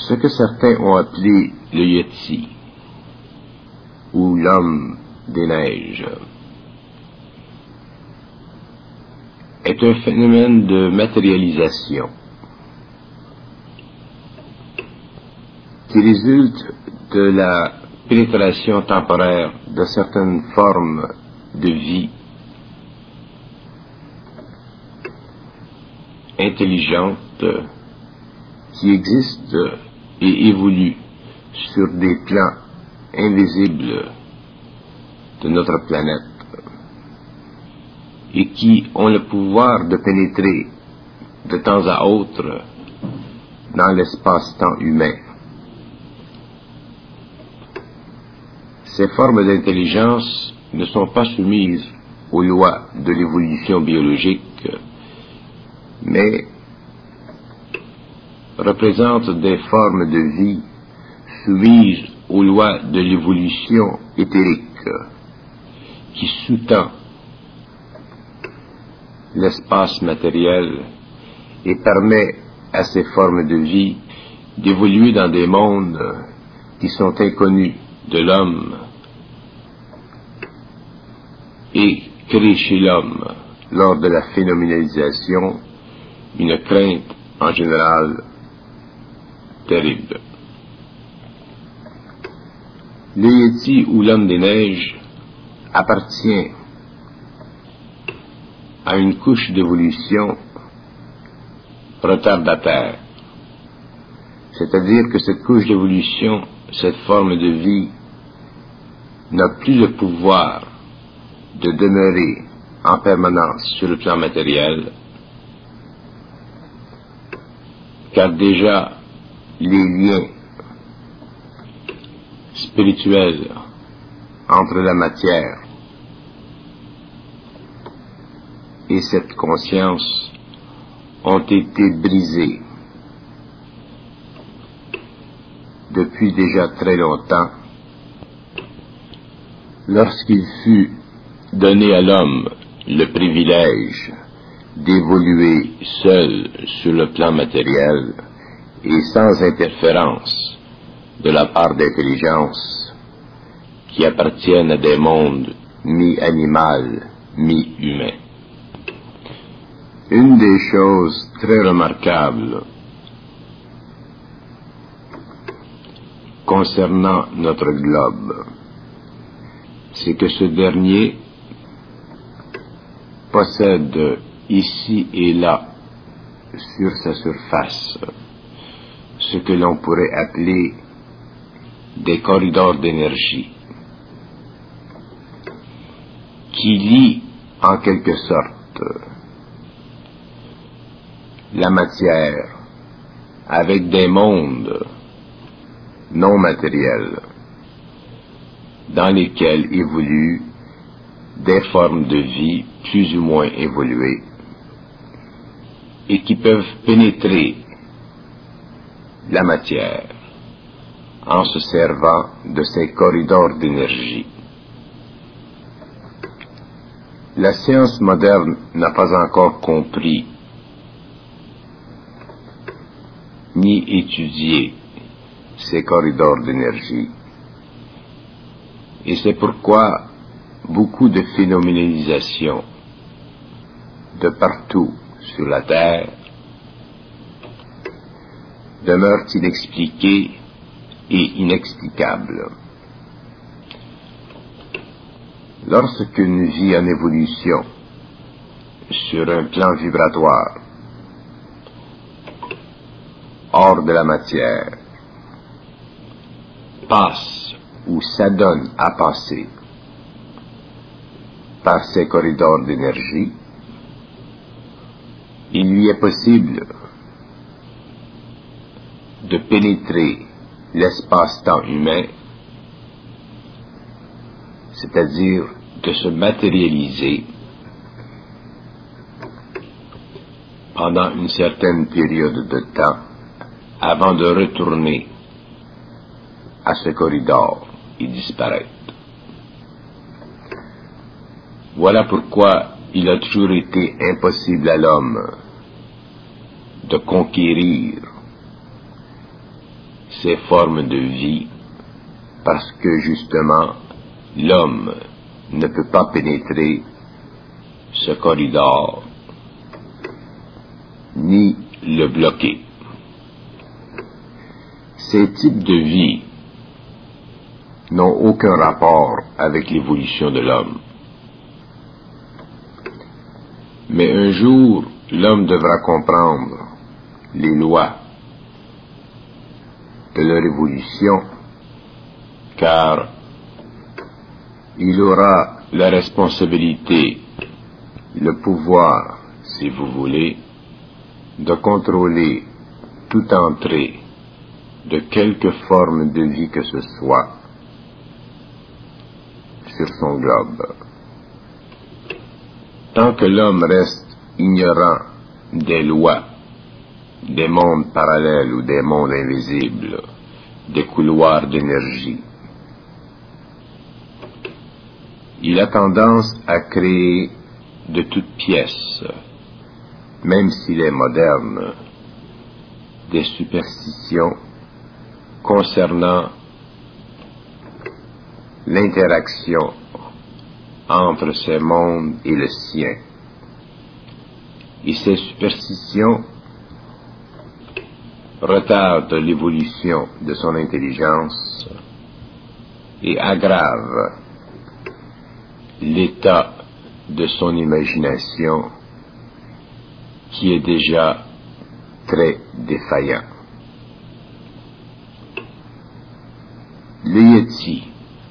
Ce que certains ont appelé le Yeti, ou l'homme des neiges, est un phénomène de matérialisation qui résulte de la pénétration temporaire de certaines formes de vie intelligentes qui existent et évoluent sur des plans invisibles de notre planète et qui ont le pouvoir de pénétrer de temps à autre dans l'espace-temps humain. Ces formes d'intelligence ne sont pas soumises aux lois de l'évolution biologique, mais représentent des formes de vie soumises aux lois de l'évolution éthérique qui sous-tend l'espace matériel et permet à ces formes de vie d'évoluer dans des mondes qui sont inconnus de l'homme et créent chez l'homme, lors de la phénoménalisation, une crainte en général terrible. Le Yeti ou l'homme des neiges appartient à une couche d'évolution retardataire. C'est-à-dire que cette couche d'évolution, cette forme de vie, n'a plus le pouvoir de demeurer en permanence sur le plan matériel, car déjà les liens spirituels entre la matière et cette conscience ont été brisés depuis déjà très longtemps, lorsqu'il fut donné à l'homme le privilège d'évoluer seul sur le plan matériel et sans interférence de la part d'intelligence qui appartiennent à des mondes mi-animal, mi-humains. Une des choses très remarquables concernant notre globe, c'est que ce dernier possède ici et là, sur sa surface, ce que l'on pourrait appeler des corridors d'énergie, qui lient en quelque sorte la matière avec des mondes non matériels dans lesquels évoluent des formes de vie plus ou moins évoluées et qui peuvent pénétrer la matière en se servant de ces corridors d'énergie. La science moderne n'a pas encore compris ni étudié ces corridors d'énergie. Et c'est pourquoi beaucoup de phénoménalisation de partout sur la Terre demeurent inexpliquées et inexplicables. Lorsqu'une vie en évolution sur un plan vibratoire hors de la matière passe ou s'adonne à passer par ces corridors d'énergie, il lui est possible de pénétrer l'espace-temps humain, c'est-à-dire de se matérialiser pendant une certaine période de temps avant de retourner à ce corridor et disparaître. Voilà pourquoi il a toujours été impossible à l'homme de conquérir ces formes de vie parce que justement l'homme ne peut pas pénétrer ce corridor ni le bloquer. Ces types de vie n'ont aucun rapport avec l'évolution de l'homme. Mais un jour, l'homme devra comprendre les lois de leur évolution, car il aura la responsabilité, le pouvoir, si vous voulez, de contrôler toute entrée de quelque forme de vie que ce soit sur son globe. Tant que l'homme reste ignorant des lois, des mondes parallèles ou des mondes invisibles, des couloirs d'énergie, il a tendance à créer de toutes pièces, même s'il est moderne, des superstitions concernant l'interaction entre ces mondes et le sien. Et ces superstitions retardent l'évolution de son intelligence et aggravent l'état de son imagination qui est déjà très défaillant. Le Yéti,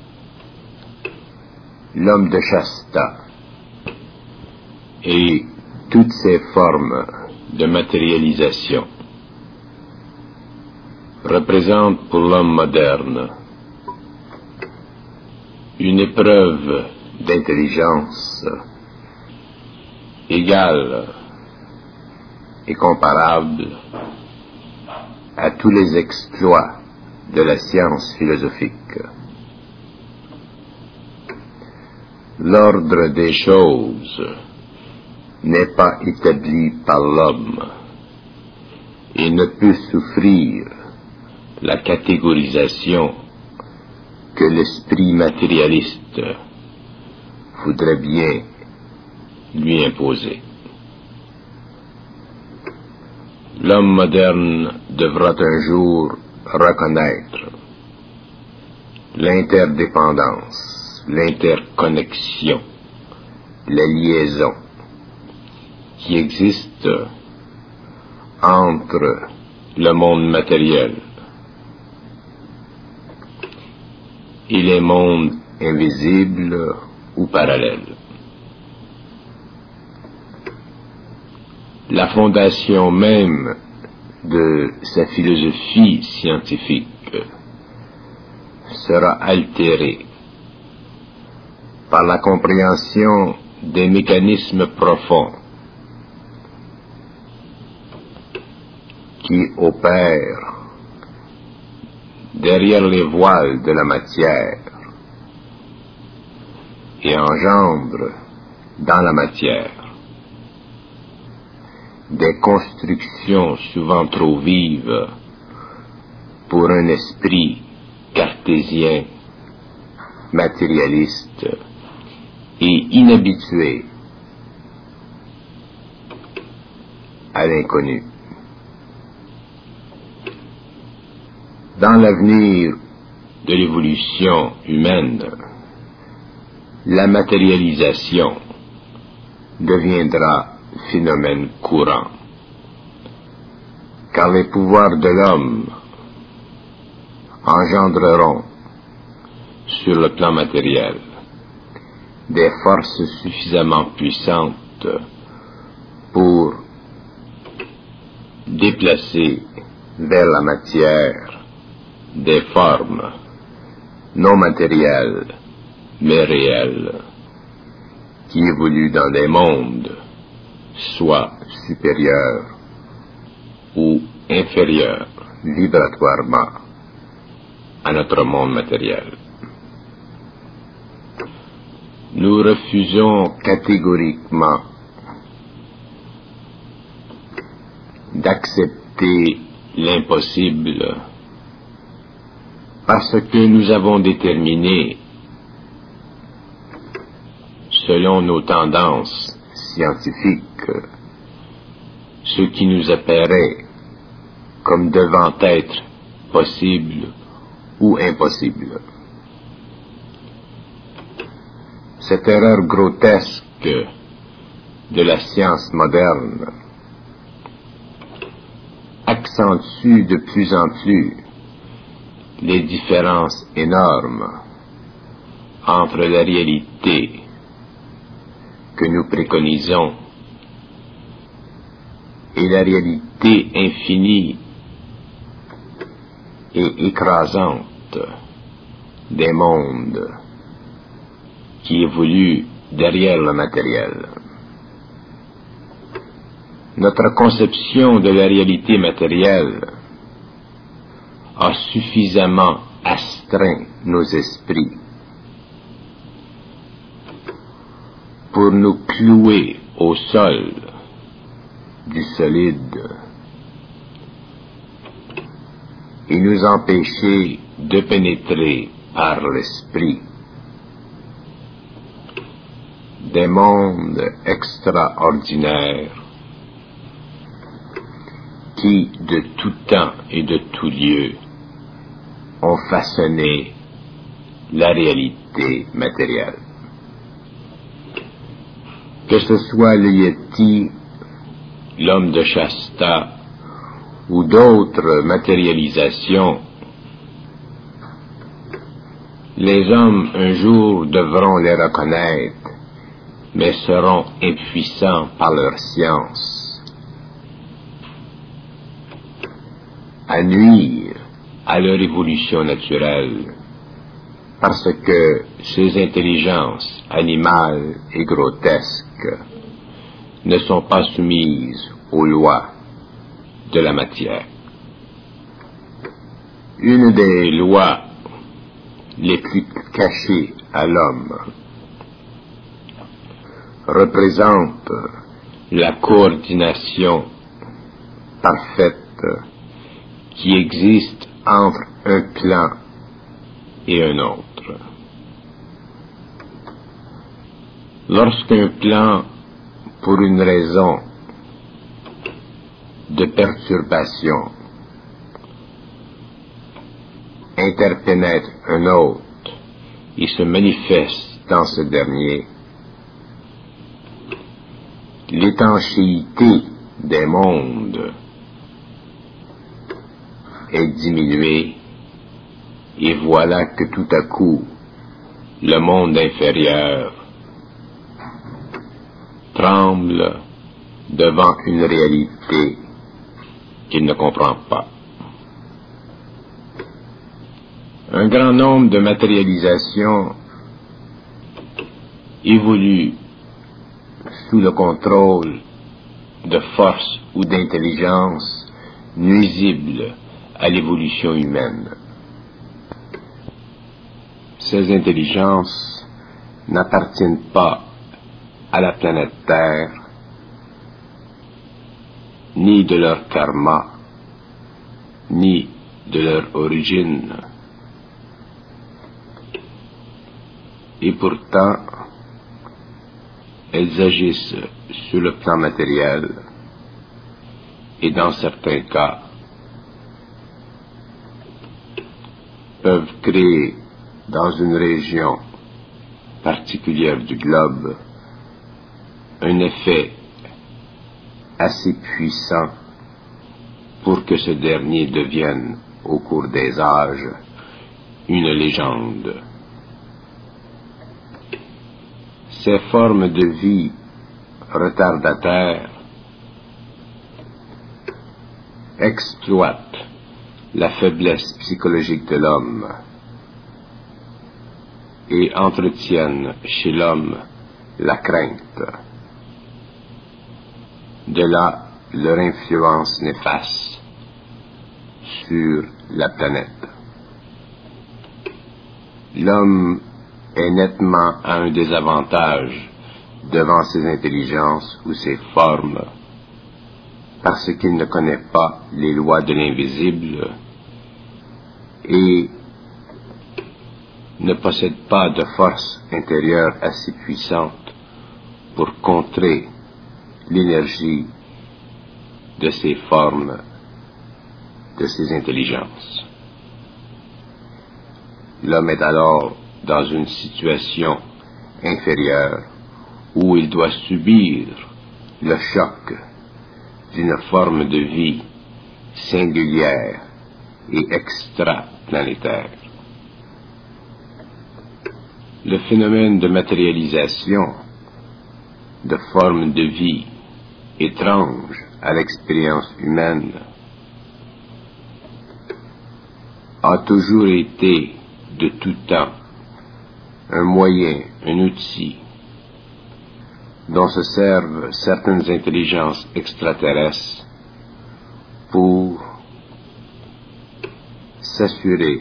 l'homme de Shasta et toutes ces formes de matérialisation représentent pour l'homme moderne une épreuve d'intelligence égale et comparable à tous les exploits de la science philosophique. L'ordre des choses n'est pas établi par l'homme et ne peut souffrir la catégorisation que l'esprit matérialiste voudrait bien lui imposer. L'homme moderne devra un jour reconnaître l'interdépendance, l'interconnexion, la liaison qui existe entre le monde matériel et les mondes invisibles ou parallèles. La fondation même de sa philosophie scientifique sera altérée par la compréhension des mécanismes profonds qui opèrent derrière les voiles de la matière et engendrent dans la matière des constructions souvent trop vives pour un esprit cartésien, matérialiste et inhabitué à l'inconnu. Dans l'avenir de l'évolution humaine, la matérialisation deviendra phénomène courant, car les pouvoirs de l'homme engendreront sur le plan matériel des forces suffisamment puissantes pour déplacer vers la matière des formes non matérielles mais réelles qui évoluent dans des mondes soit supérieurs ou inférieurs vibratoirement à notre monde matériel. Nous refusons catégoriquement d'accepter l'impossible Parce que nous avons déterminé, selon nos tendances scientifiques, ce qui nous apparaît comme devant être possible ou impossible. Cette erreur grotesque de la science moderne accentue de plus en plus les différences énormes entre la réalité que nous préconisons et la réalité infinie et écrasante des mondes qui évoluent derrière le matériel. Notre conception de la réalité matérielle a suffisamment astreint nos esprits pour nous clouer au sol du solide et nous empêcher de pénétrer par l'esprit des mondes extraordinaires qui, de tout temps et de tout lieu, ont façonné la réalité matérielle. Que ce soit le Yéti, l'homme de Shasta ou d'autres matérialisations, les hommes un jour devront les reconnaître, mais seront impuissants par leur science à nuire à leur évolution naturelle, parce que ces intelligences animales et grotesques ne sont pas soumises aux lois de la matière. Une des lois les plus cachées à l'homme représente la coordination parfaite qui existe entre un plan et un autre. Lorsqu'un plan, pour une raison de perturbation, interpénètre un autre et se manifeste dans ce dernier, l'étanchéité des mondes est diminuée, et voilà que tout à coup, le monde inférieur tremble devant une réalité qu'il ne comprend pas. Un grand nombre de matérialisations évoluent sous le contrôle de forces ou d'intelligence nuisibles à l'évolution humaine. Ces intelligences n'appartiennent pas à la planète Terre, ni de leur karma, ni de leur origine. Et pourtant, elles agissent sur le plan matériel et dans certains cas peuvent créer dans une région particulière du globe un effet assez puissant pour que ce dernier devienne, au cours des âges, une légende. Ces formes de vie retardataires exploitent la faiblesse psychologique de l'homme et entretiennent chez l'homme la crainte. De là leur influence néfaste sur la planète. L'homme est nettement à un désavantage devant ses intelligences ou ses formes, parce qu'il ne connaît pas les lois de l'invisible et ne possède pas de force intérieure assez puissante pour contrer l'énergie de ces formes, de ces intelligences. L'homme est alors dans une situation inférieure où il doit subir le choc d'une forme de vie singulière et extraplanétaire. Le phénomène de matérialisation de formes de vie étranges à l'expérience humaine a toujours été de tout temps un moyen, un outil dont se servent certaines intelligences extraterrestres pour s'assurer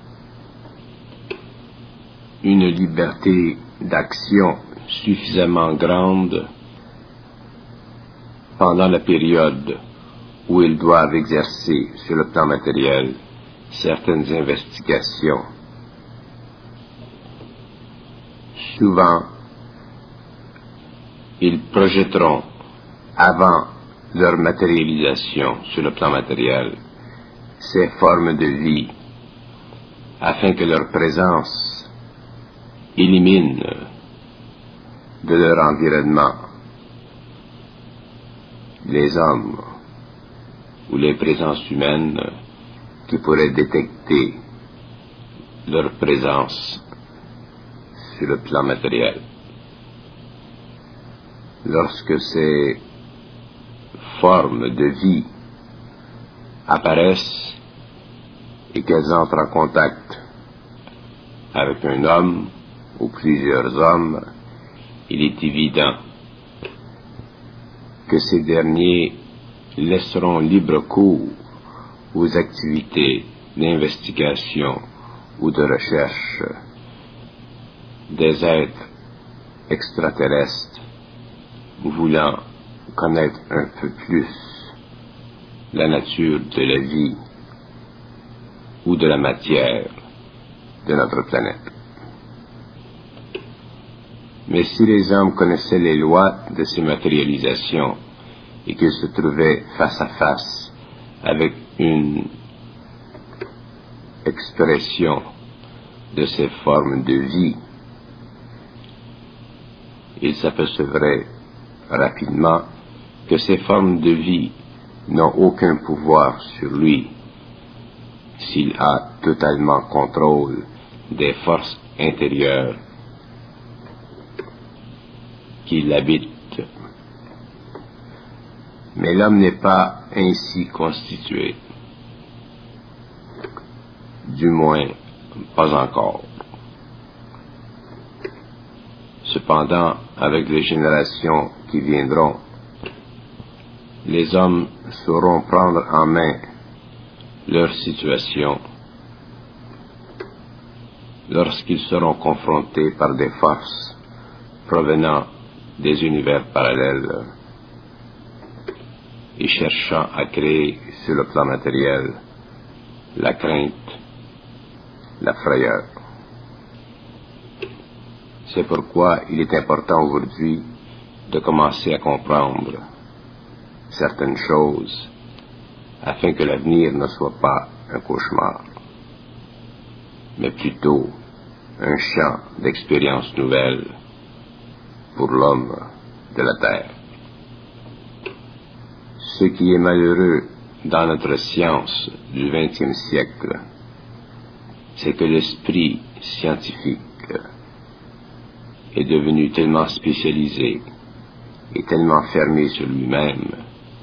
une liberté d'action suffisamment grande pendant la période où ils doivent exercer sur le plan matériel certaines investigations. Souvent, ils projetteront, avant leur matérialisation sur le plan matériel, ces formes de vie, afin que leur présence élimine de leur environnement les hommes ou les présences humaines qui pourraient détecter leur présence sur le plan matériel. Lorsque ces formes de vie apparaissent et qu'elles entrent en contact avec un homme ou plusieurs hommes, il est évident que ces derniers laisseront libre cours aux activités d'investigation ou de recherche des êtres extraterrestres voulant connaître un peu plus la nature de la vie ou de la matière de notre planète. Mais si les hommes connaissaient les lois de ces matérialisations et qu'ils se trouvaient face à face avec une expression de ces formes de vie, ils s'apercevraient rapidement que ces formes de vie n'ont aucun pouvoir sur lui s'il a totalement contrôle des forces intérieures qui l'habitent. Mais l'homme n'est pas ainsi constitué, du moins pas encore. Cependant, avec les générations qui viendront, les hommes sauront prendre en main leur situation lorsqu'ils seront confrontés par des forces provenant des univers parallèles et cherchant à créer sur le plan matériel la crainte, la frayeur. C'est pourquoi il est important aujourd'hui de commencer à comprendre certaines choses afin que l'avenir ne soit pas un cauchemar, mais plutôt un champ d'expériences nouvelles pour l'homme de la Terre. Ce qui est malheureux dans notre science du XXe siècle, c'est que l'esprit scientifique est devenu tellement spécialisé et tellement fermé sur lui-même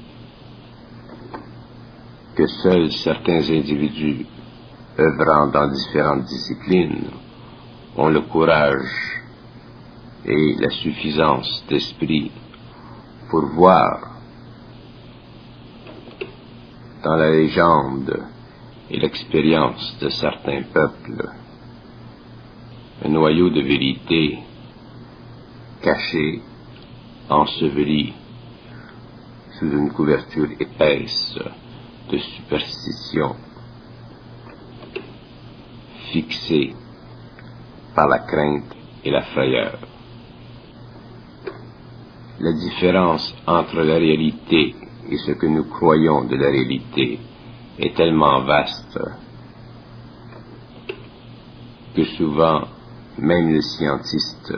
que seuls certains individus œuvrant dans différentes disciplines ont le courage et la suffisance d'esprit pour voir dans la légende et l'expérience de certains peuples un noyau de vérité caché, enseveli sous une couverture épaisse de superstition, fixé par la crainte et la frayeur. La différence entre la réalité et ce que nous croyons de la réalité est tellement vaste que souvent, même le scientiste,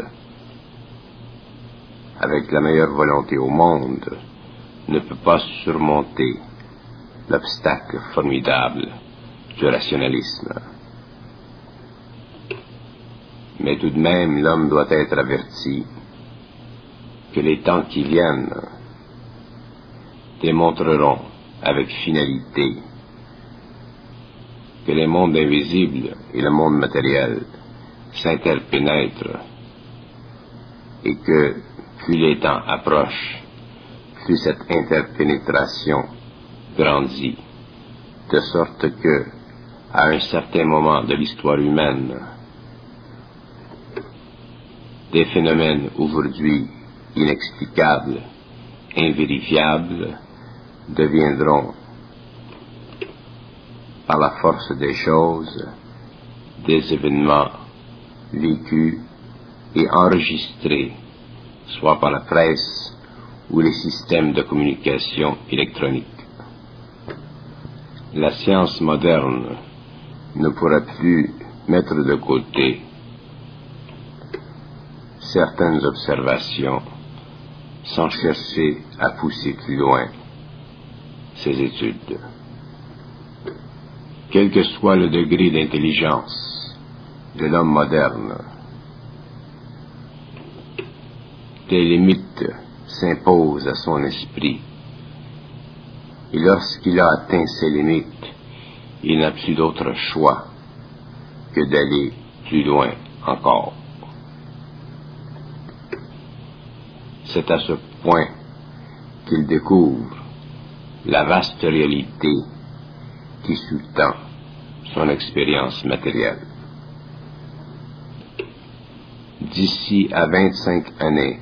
avec la meilleure volonté au monde, ne peut pas surmonter l'obstacle formidable du rationalisme. Mais tout de même, l'homme doit être averti que les temps qui viennent démontreront avec finalité que les mondes invisibles et le monde matériel s'interpénètrent et que plus les temps approchent, plus cette interpénétration grandit, de sorte que, à un certain moment de l'histoire humaine, des phénomènes aujourd'hui inexplicables, invérifiables, deviendront, par la force des choses, des événements vécus et enregistrés, soit par la presse ou les systèmes de communication électronique. La science moderne ne pourra plus mettre de côté certaines observations sans chercher à pousser plus loin ses études. Quel que soit le degré d'intelligence de l'homme moderne, des limites s'imposent à son esprit, et lorsqu'il a atteint ces limites, il n'a plus d'autre choix que d'aller plus loin encore. C'est à ce point qu'il découvre la vaste réalité qui sous-tend son expérience matérielle. D'ici à 25 années,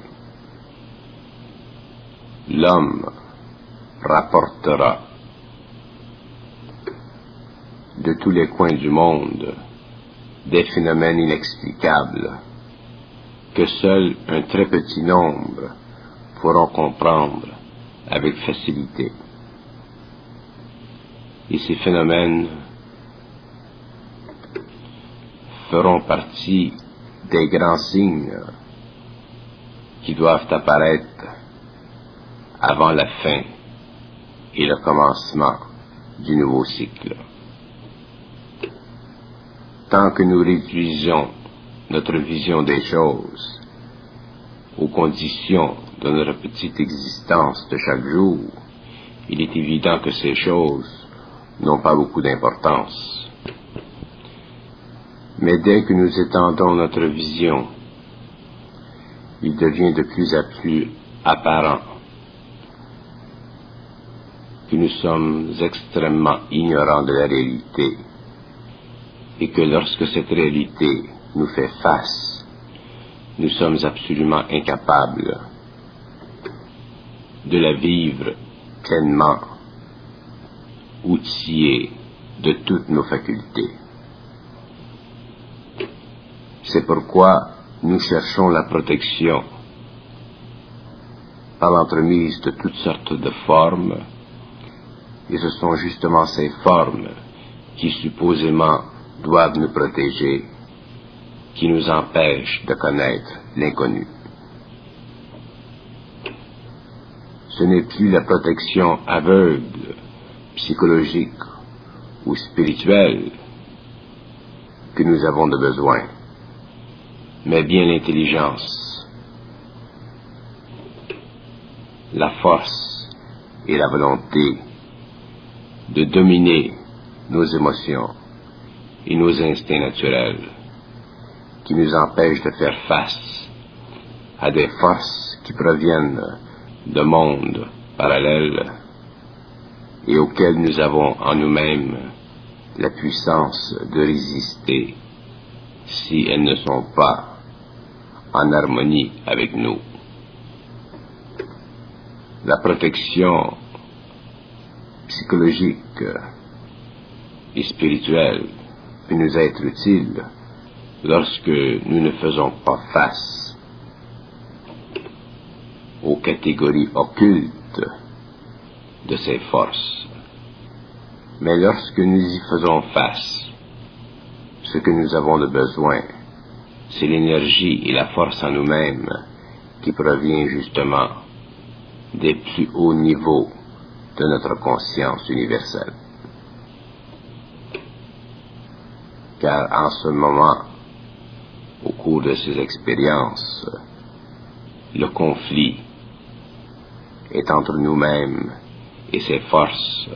l'homme rapportera de tous les coins du monde des phénomènes inexplicables que seul un très petit nombre pourront comprendre avec facilité. Et ces phénomènes feront partie des grands signes qui doivent apparaître avant la fin et le commencement du nouveau cycle. Tant que nous réduisons notre vision des choses aux conditions de notre petite existence de chaque jour, il est évident que ces choses n'ont pas beaucoup d'importance. Mais dès que nous étendons notre vision, il devient de plus en plus apparent que nous sommes extrêmement ignorants de la réalité et que lorsque cette réalité nous fait face, nous sommes absolument incapables de la vivre pleinement, outillés de toutes nos facultés. C'est pourquoi nous cherchons la protection par l'entremise de toutes sortes de formes, et ce sont justement ces formes qui supposément doivent nous protéger, qui nous empêchent de connaître l'inconnu. Ce n'est plus la protection aveugle, psychologique ou spirituelle que nous avons de besoin, mais bien l'intelligence, la force et la volonté de dominer nos émotions et nos instincts naturels qui nous empêchent de faire face à des forces qui proviennent de mondes parallèles et auxquels nous avons en nous-mêmes la puissance de résister si elles ne sont pas en harmonie avec nous. La protection psychologique et spirituelle peut nous être utile lorsque nous ne faisons pas face aux catégories occultes de ces forces, mais lorsque nous y faisons face, ce que nous avons de besoin, c'est l'énergie et la force en nous-mêmes qui provient justement des plus hauts niveaux de notre conscience universelle. Car en ce moment, au cours de ces expériences, le conflit est entre nous-mêmes et ses forces,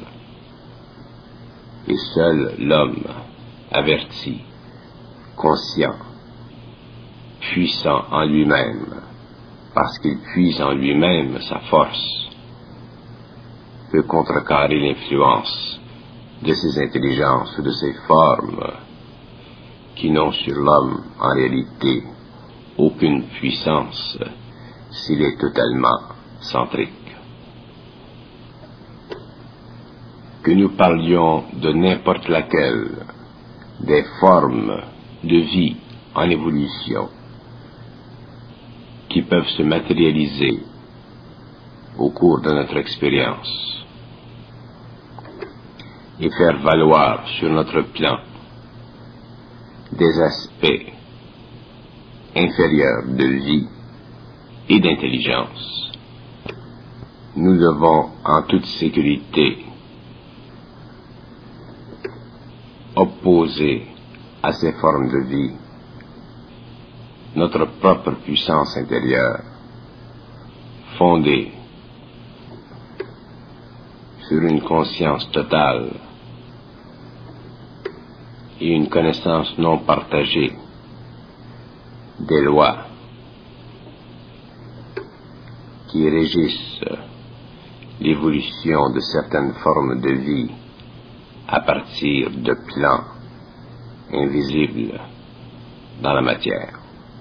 et seul l'homme averti, conscient, puissant en lui-même, parce qu'il puise en lui-même sa force, peut contrecarrer l'influence de ces intelligences ou de ces formes qui n'ont sur l'homme en réalité aucune puissance s'il est totalement centrique. Que nous parlions de n'importe laquelle des formes de vie en évolution qui peuvent se matérialiser au cours de notre expérience et faire valoir sur notre plan des aspects inférieurs de vie et d'intelligence, nous devons en toute sécurité opposer à ces formes de vie notre propre puissance intérieure, fondée sur une conscience totale et une connaissance non partagée des lois qui régissent l'évolution de certaines formes de vie à partir de plans invisibles dans la matière.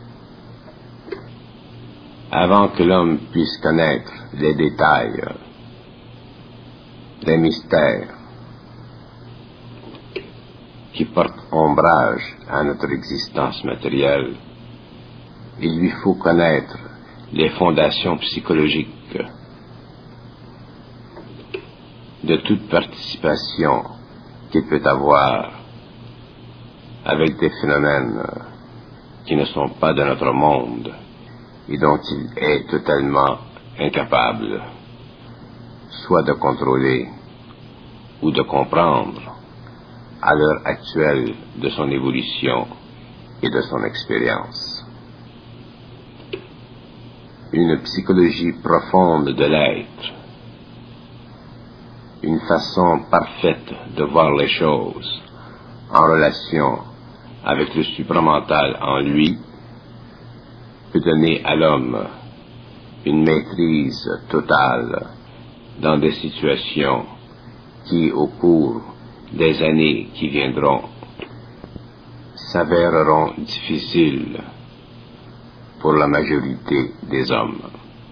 Avant que l'homme puisse connaître les détails, les mystères qui portent ombrage à notre existence matérielle, il lui faut connaître les fondations psychologiques de toute participation qu'il peut avoir avec des phénomènes qui ne sont pas de notre monde et dont il est totalement incapable soit de contrôler ou de comprendre à l'heure actuelle de son évolution et de son expérience. Une psychologie profonde de l'être, une façon parfaite de voir les choses en relation avec le supramental en lui, peut donner à l'homme une maîtrise totale dans des situations qui, au cours des années qui viendront, s'avéreront difficiles pour la majorité des hommes.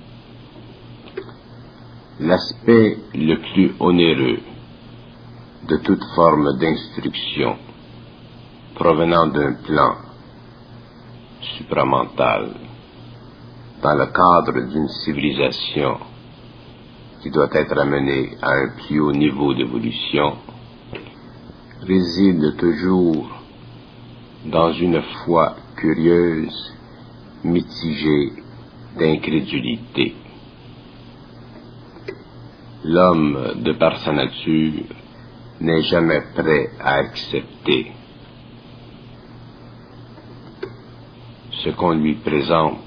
L'aspect le plus onéreux de toute forme d'instruction provenant d'un plan supramental dans le cadre d'une civilisation qui doit être amenée à un plus haut niveau d'évolution réside toujours dans une foi curieuse, mitigée d'incrédulité. L'homme, de par sa nature, n'est jamais prêt à accepter ce qu'on lui présente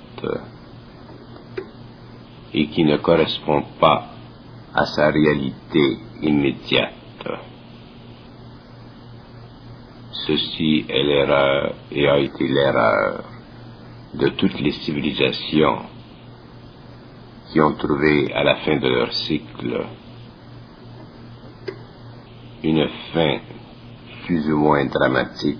et qui ne correspond pas à sa réalité immédiate. Ceci est l'erreur et a été l'erreur de toutes les civilisations qui ont trouvé à la fin de leur cycle une fin plus ou moins dramatique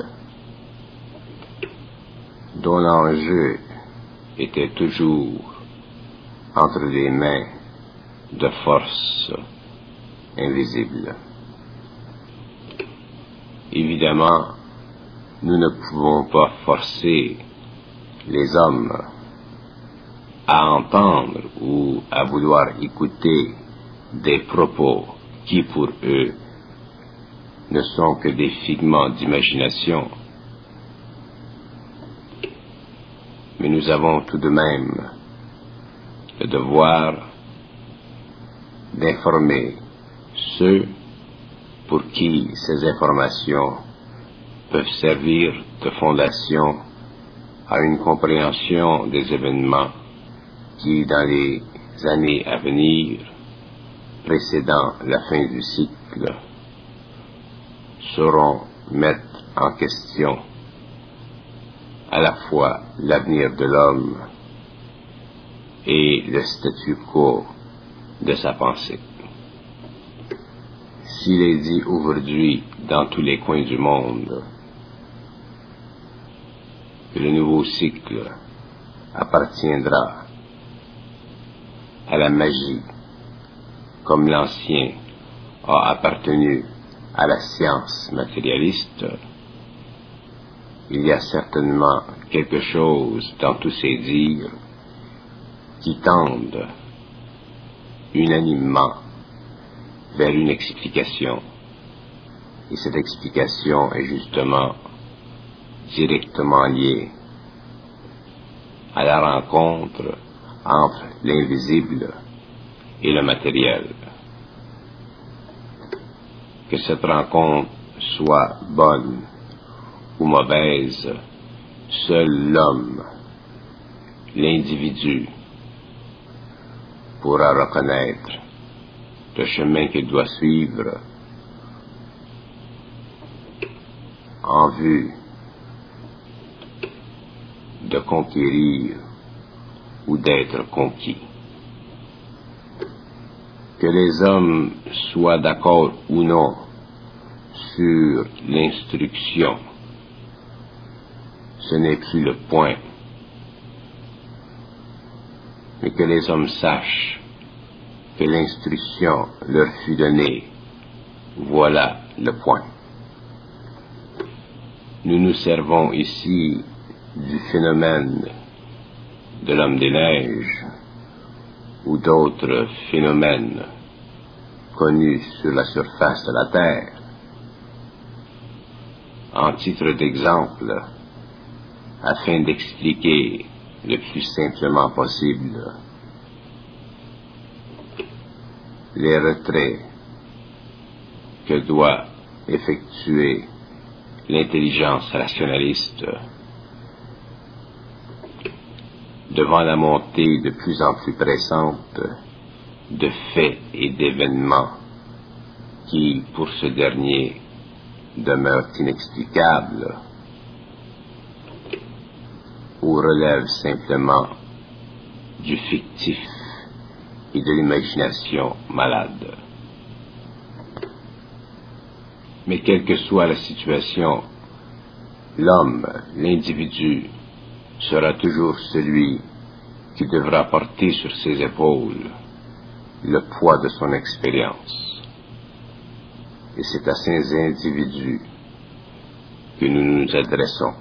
dont l'enjeu était toujours entre les mains de forces invisibles. Évidemment, Nous ne pouvons pas forcer les hommes à entendre ou à vouloir écouter des propos qui, pour eux, ne sont que des figments d'imagination. Mais nous avons tout de même le devoir d'informer ceux pour qui ces informations peuvent servir de fondation à une compréhension des événements qui, dans les années à venir, précédant la fin du cycle, sauront mettre en question à la fois l'avenir de l'homme et le statu quo de sa pensée. S'il est dit aujourd'hui dans tous les coins du monde que le nouveau cycle appartiendra à la magie comme l'ancien a appartenu à la science matérialiste, il y a certainement quelque chose dans tous ces dires qui tendent unanimement vers une explication. Et cette explication est justement directement liée à la rencontre entre l'invisible et le matériel. Que cette rencontre soit bonne ou mauvaise, seul l'homme, l'individu, pourra reconnaître le chemin qu'il doit suivre en vue de conquérir ou d'être conquis. Que les hommes soient d'accord ou non sur l'instruction, ce n'est plus le point, mais que les hommes sachent que l'instruction leur fut donnée, voilà le point. Nous nous servons ici du phénomène de l'homme des neiges ou d'autres phénomènes connus sur la surface de la Terre en titre d'exemple afin d'expliquer le plus simplement possible les retraits que doit effectuer l'intelligence rationaliste devant la montée de plus en plus pressante de faits et d'événements qui, pour ce dernier, demeurent inexplicables ou relèvent simplement du fictif et de l'imagination malade. Mais quelle que soit la situation, l'homme, l'individu, sera toujours celui qui devra porter sur ses épaules le poids de son expérience. Et c'est à ces individus que nous nous adressons,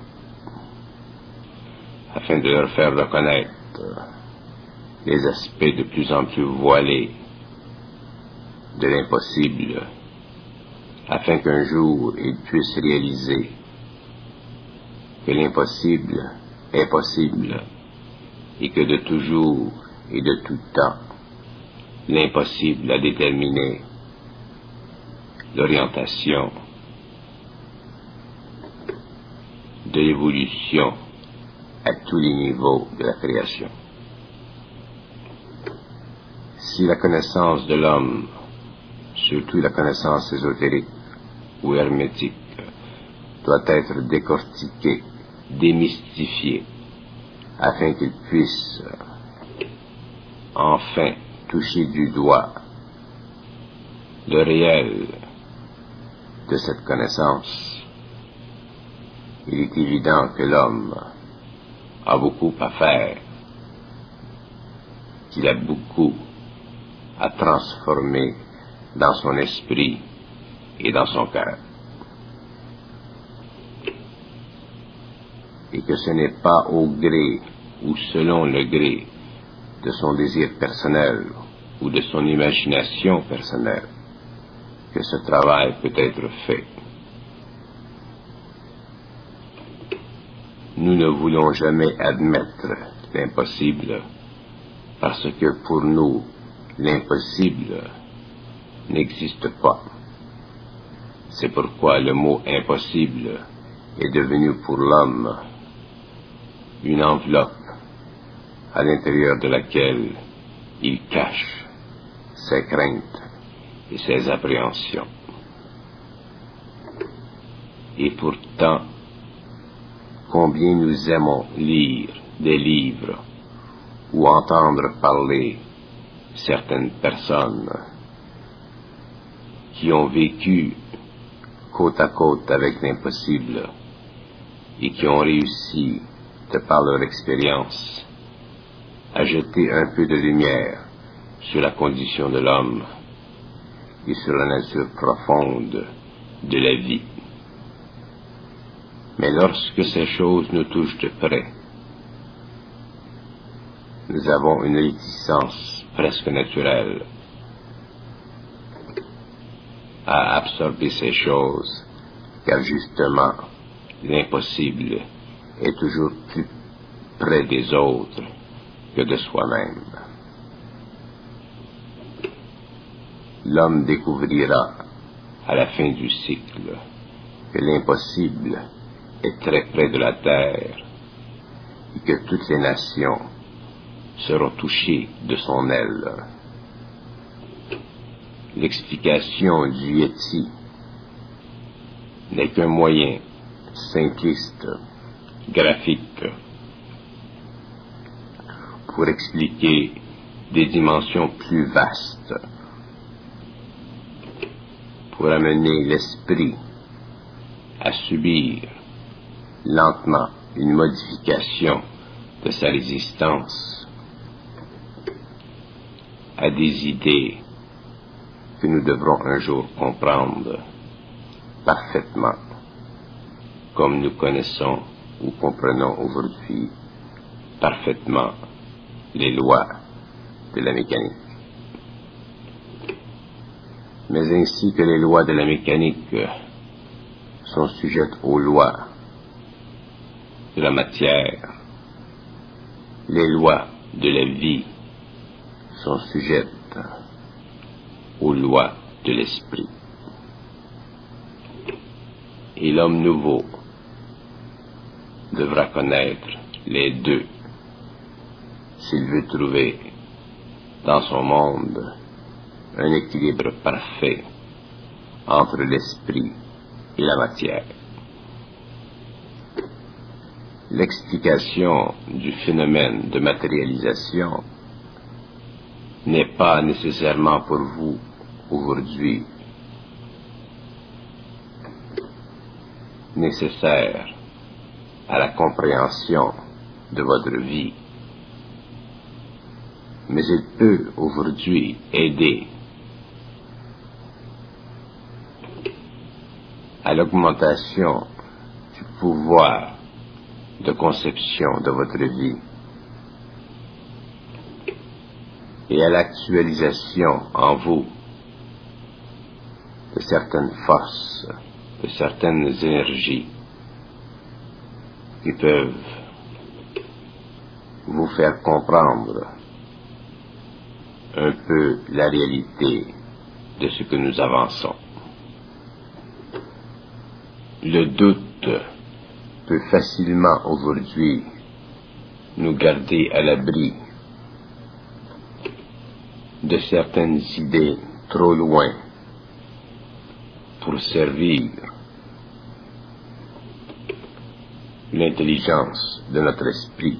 afin de leur faire reconnaître les aspects de plus en plus voilés de l'impossible, afin qu'un jour ils puissent réaliser que l'impossible est possible et que de toujours et de tout temps, l'impossible a déterminé l'orientation de l'évolution à tous les niveaux de la création. Si la connaissance de l'homme, surtout la connaissance ésotérique ou hermétique, doit être décortiquée, démystifiée, afin qu'il puisse enfin toucher du doigt le réel de cette connaissance, il est évident que l'homme a beaucoup à faire, qu'il a beaucoup à transformer dans son esprit et dans son cœur. et que ce n'est pas au gré ou selon le gré de son désir personnel ou de son imagination personnelle que ce travail peut être fait. Nous ne voulons jamais admettre l'impossible parce que pour nous, l'impossible n'existe pas. C'est pourquoi le mot impossible est devenu pour l'homme une enveloppe à l'intérieur de laquelle il cache ses craintes et ses appréhensions. Et pourtant, combien nous aimons lire des livres ou entendre parler certaines personnes qui ont vécu côte à côte avec l'impossible et qui ont réussi, de par leur expérience, à jeter un peu de lumière sur la condition de l'homme et sur la nature profonde de la vie. Mais lorsque ces choses nous touchent de près, nous avons une réticence presque naturelle à absorber ces choses, car justement, l'impossible est toujours plus près des autres que de soi-même. L'homme découvrira, à la fin du cycle, que l'impossible est très près de la terre et que toutes les nations seront touchées de son aile. L'explication du Yéti n'est qu'un moyen simpliste, graphique, pour expliquer des dimensions plus vastes, pour amener l'esprit à subir lentement une modification de sa résistance à des idées que nous devrons un jour comprendre parfaitement, comme nous connaissons ou comprenons aujourd'hui parfaitement les lois de la mécanique. Mais ainsi que les lois de la mécanique sont sujettes aux lois de la matière, les lois de la vie sont sujettes aux lois de l'esprit. Et l'homme nouveau devra connaître les deux s'il veut trouver dans son monde un équilibre parfait entre l'esprit et la matière. L'explication du phénomène de matérialisation n'est pas nécessairement pour vous aujourd'hui nécessaire à la compréhension de votre vie, mais il peut aujourd'hui aider à l'augmentation du pouvoir de conception de votre vie et à l'actualisation en vous de certaines forces, de certaines énergies qui peuvent vous faire comprendre un peu la réalité de ce que nous avançons. Le doute peut facilement aujourd'hui nous garder à l'abri de certaines idées trop loin pour servir l'intelligence de notre esprit.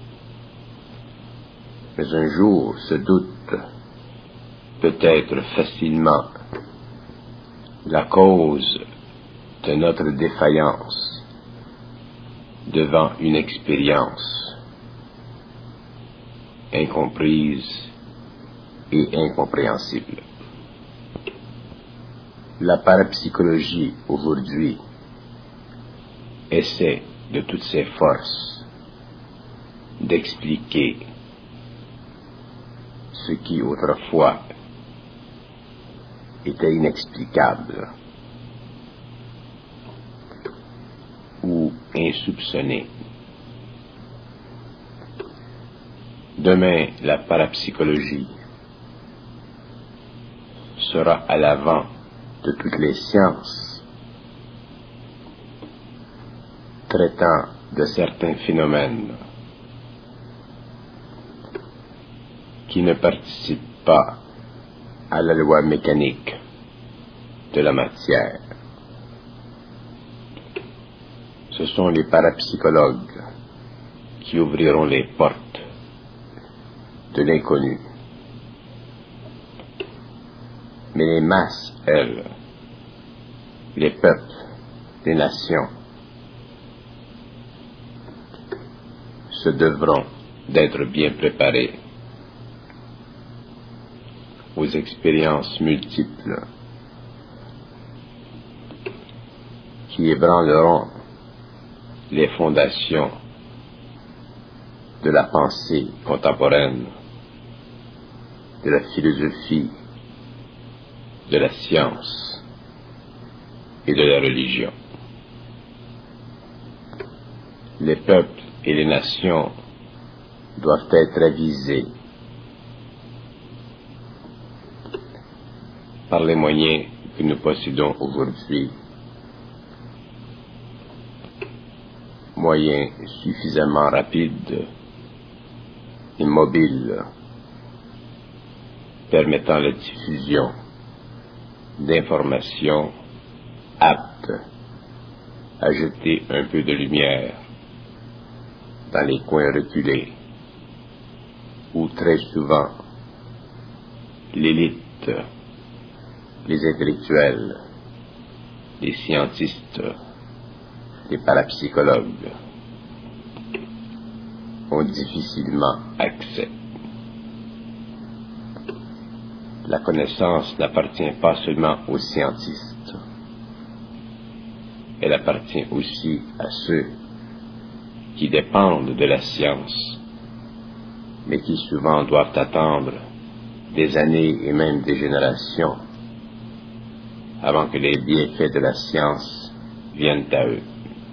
Mais un jour, ce doute peut être facilement la cause de notre défaillance devant une expérience incomprise et incompréhensible. La parapsychologie aujourd'hui essaie de toutes ses forces d'expliquer ce qui autrefois était inexplicable ou insoupçonné. Demain, la parapsychologie sera à l'avant de toutes les sciences, traitant de certains phénomènes qui ne participent pas à la loi mécanique de la matière. Ce sont les parapsychologues qui ouvriront les portes de l'inconnu. Mais les masses, elles, les peuples, les nations, se devront d'être bien préparés aux expériences multiples qui ébranleront les fondations de la pensée contemporaine, de la philosophie, de la science et de la religion. Les peuples et les nations doivent être avisés par les moyens que nous possédons aujourd'hui, moyens suffisamment rapides et mobiles, permettant la diffusion d'informations aptes à jeter un peu de lumière dans les coins reculés où très souvent l'élite, les intellectuels, les scientistes, les parapsychologues ont difficilement accès. La connaissance n'appartient pas seulement aux scientistes, elle appartient aussi à ceux qui dépendent de la science, mais qui souvent doivent attendre des années et même des générations avant que les bienfaits de la science viennent à eux.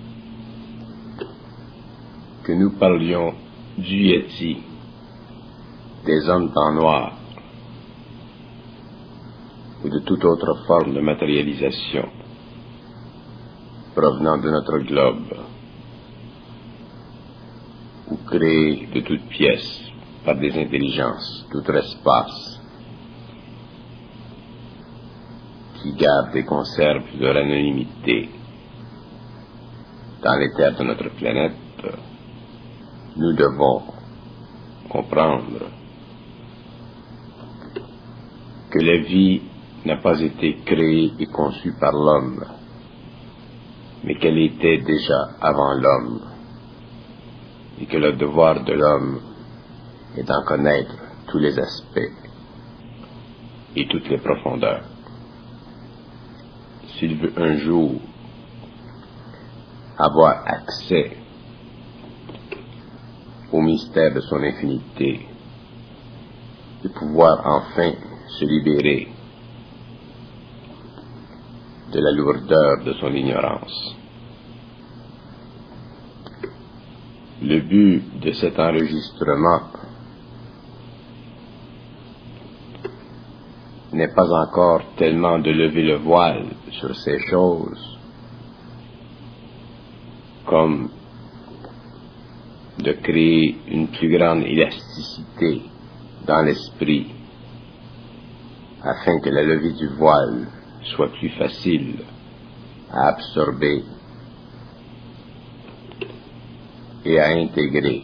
Que nous parlions du Yéti, des hommes en noir, ou de toute autre forme de matérialisation provenant de notre globe, ou créée de toutes pièces par des intelligences d'outre-espace, qui gardent et conservent leur anonymité dans les terres de notre planète, nous devons comprendre que la vie n'a pas été créée et conçue par l'homme, mais qu'elle était déjà avant l'homme, et que le devoir de l'homme est d'en connaître tous les aspects et toutes les profondeurs. S'il veut un jour avoir accès au mystère de son infinité, de pouvoir enfin se libérer de la lourdeur de son ignorance. Le but de cet enregistrement n'est pas encore tellement de lever le voile sur ces choses comme de créer une plus grande élasticité dans l'esprit afin que la levée du voile soit plus facile à absorber et à intégrer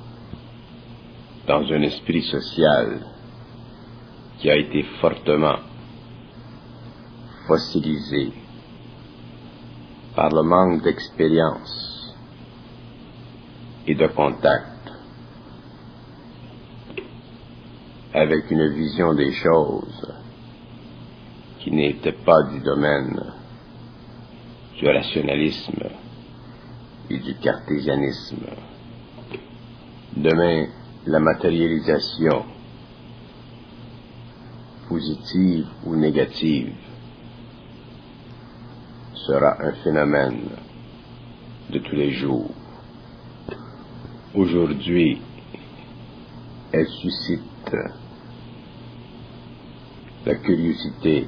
dans un esprit social qui a été fortement fossilisé par le manque d'expérience et de contact avec une vision des choses qui n'était pas du domaine du rationalisme et du cartésianisme. Demain, la matérialisation, positive ou négative, sera un phénomène de tous les jours. Aujourd'hui, elle suscite la curiosité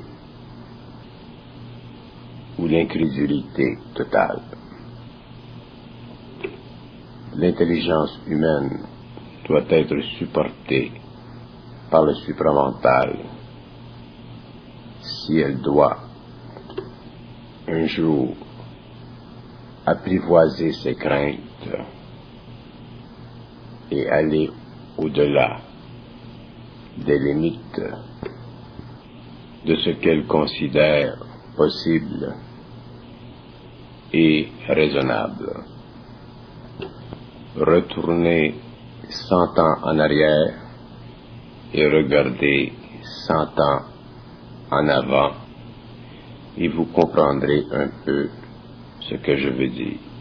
ou l'incrédulité totale. L'intelligence humaine doit être supportée par le supramental si elle doit un jour apprivoiser ses craintes et aller au-delà des limites de ce qu'elle considère possible et raisonnable. Retournez 100 ans en arrière et regardez 100 ans en avant et vous comprendrez un peu ce que je veux dire.